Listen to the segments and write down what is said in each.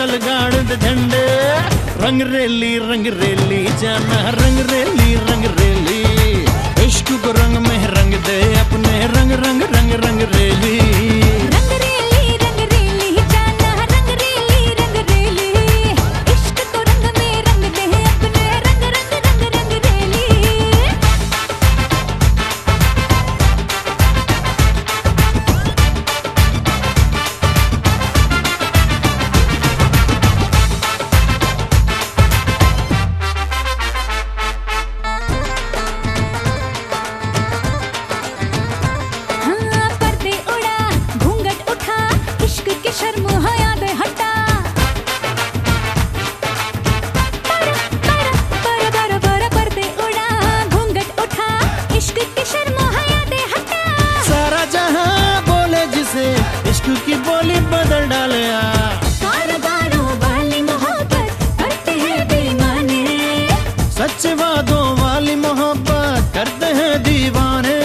चल गाड़ दे झंडे। रंग रेली जाना रंग रेली इश्क को रंग में रंग दे अपने रंग रंग रंग रंग रेली। इश्क की बोली बदल डाले वाली मोहब्बत करते हैं बेईमाने। सच वादों वाली मोहब्बत करते हैं दीवाने।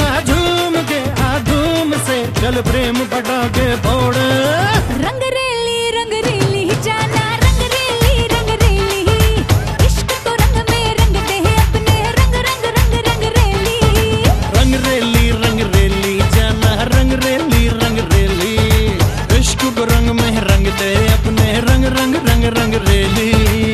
धूम से चल प्रेम पटाखे फोड़। रंग रेली जाना रंग रेली इश्क को रंग में रंग दे अपने रंग रंग रंग रंग रेली। रंग रेली जाना रंग रेली इश्क को रंग में रंग दे अपने रंग रंग रंग रंग रेली।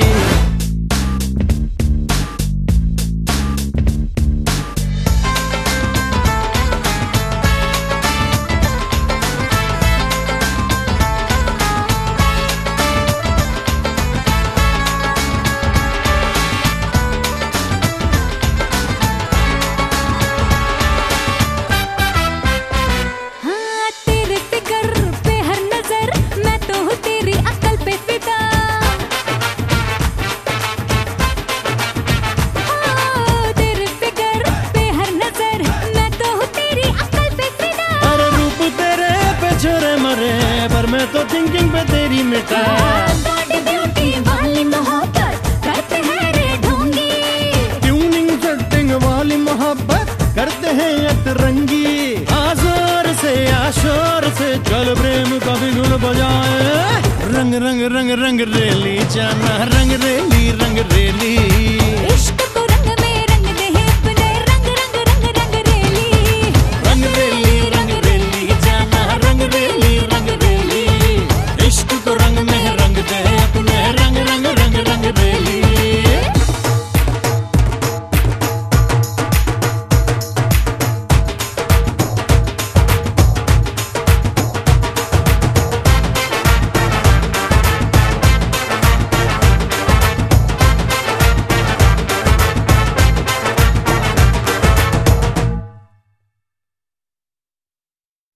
पर मैं तो थिंकिंग पे तेरी मिटा। ब्यूटी वाली मोहब्बत करते हैं रे ढोंगी। ट्यूनिंग सेटिंग वाली मोहब्बत करते हैं अतरंगी। आज़ार से आशोर से चल प्रेम का बिगुल बजाए। रंग रेली जाना रंग रेली